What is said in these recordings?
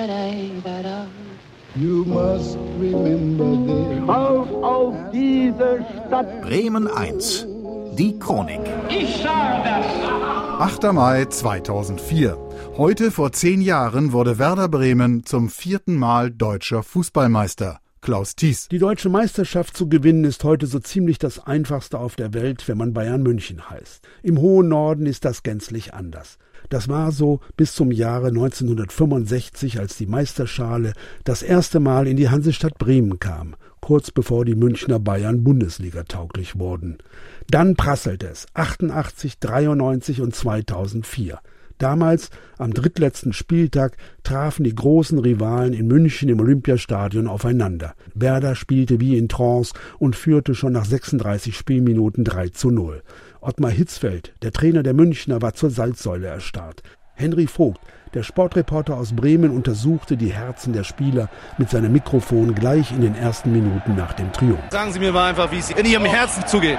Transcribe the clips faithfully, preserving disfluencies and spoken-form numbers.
You must remember this. Auf, auf diese Stadt. Bremen eins. Die Chronik. Ich sage das. achter Mai zweitausendvier. Heute vor zehn Jahren wurde Werder Bremen zum vierten Mal deutscher Fußballmeister. Klaus Thies. Die deutsche Meisterschaft zu gewinnen ist heute so ziemlich das Einfachste auf der Welt, wenn man Bayern München heißt. Im hohen Norden ist das gänzlich anders. Das war so bis zum Jahre neunzehnhundertfünfundsechzig, als die Meisterschale das erste Mal in die Hansestadt Bremen kam, kurz bevor die Münchner Bayern Bundesliga-tauglich wurden. Dann prasselte es, achtundachtzig, dreiundneunzig und zweitausendvier. Damals, am drittletzten Spieltag, trafen die großen Rivalen in München im Olympiastadion aufeinander. Werder spielte wie in Trance und führte schon nach sechsunddreißig Spielminuten drei zu null. Ottmar Hitzfeld, der Trainer der Münchner, war zur Salzsäule erstarrt. Henry Vogt, der Sportreporter aus Bremen, untersuchte die Herzen der Spieler mit seinem Mikrofon gleich in den ersten Minuten nach dem Triumph. Sagen Sie mir mal einfach, wie es in Ihrem Herzen zugeht.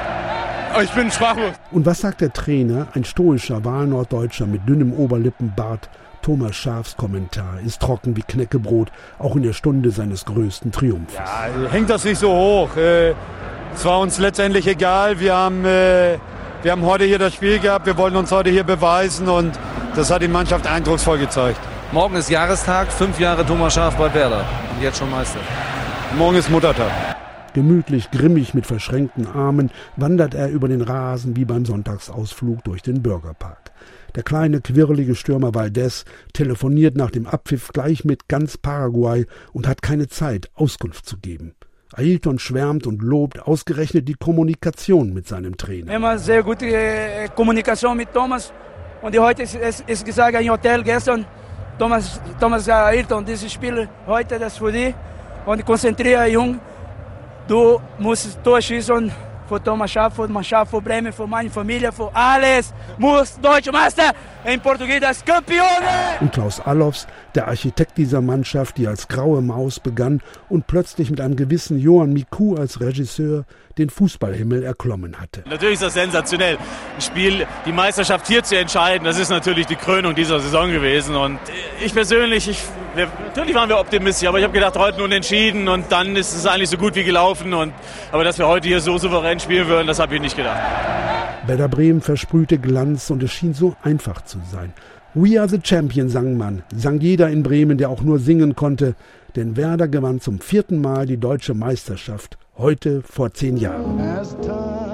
Ich bin sprachlos. Und was sagt der Trainer, ein stoischer Wahlnorddeutscher mit dünnem Oberlippenbart? Thomas Schaafs Kommentar ist trocken wie Knäckebrot, auch in der Stunde seines größten Triumphes. Ja, hängt das nicht so hoch. Es war uns letztendlich egal. Wir haben, wir haben heute hier das Spiel gehabt. Wir wollten uns heute hier beweisen und das hat die Mannschaft eindrucksvoll gezeigt. Morgen ist Jahrestag, fünf Jahre Thomas Schaaf bei Werder und jetzt schon Meister. Morgen ist Muttertag. Gemütlich, grimmig mit verschränkten Armen wandert er über den Rasen wie beim Sonntagsausflug durch den Bürgerpark. Der kleine, quirlige Stürmer Valdés telefoniert nach dem Abpfiff gleich mit ganz Paraguay und hat keine Zeit, Auskunft zu geben. Ailton schwärmt und lobt ausgerechnet die Kommunikation mit seinem Trainer. Wir haben eine sehr gute äh, Kommunikation mit Thomas. Und heute ist, ist, ist gesagt im Hotel gestern, Thomas, Thomas sagt, Ailton, dieses Spiel heute, das für dich. Und konzentriere, Junge. Du musst Tor schießen für Thomas Schaaf, für Mannschaft, für Bremen, für meine Familie, für alles. Muss Deutscher Meister, in Portugiesisch das Campione! Und Klaus Allofs, der Architekt dieser Mannschaft, die als graue Maus begann und plötzlich mit einem gewissen Johan Miku als Regisseur den Fußballhimmel erklommen hatte. Natürlich ist das sensationell, ein Spiel, die Meisterschaft hier zu entscheiden. Das ist natürlich die Krönung dieser Saison gewesen. Und ich persönlich, ich, wir, natürlich waren wir optimistisch, aber ich habe gedacht, heute nun entschieden und dann ist es eigentlich so gut wie gelaufen. Und, aber dass wir heute hier so souverän spielen würden, das habe ich nicht gedacht. Werder Bremen versprühte Glanz und es schien so einfach zu sein. We are the champion, sang man, sang jeder in Bremen, der auch nur singen konnte. Denn Werder gewann zum vierten Mal die deutsche Meisterschaft, heute vor zehn Jahren.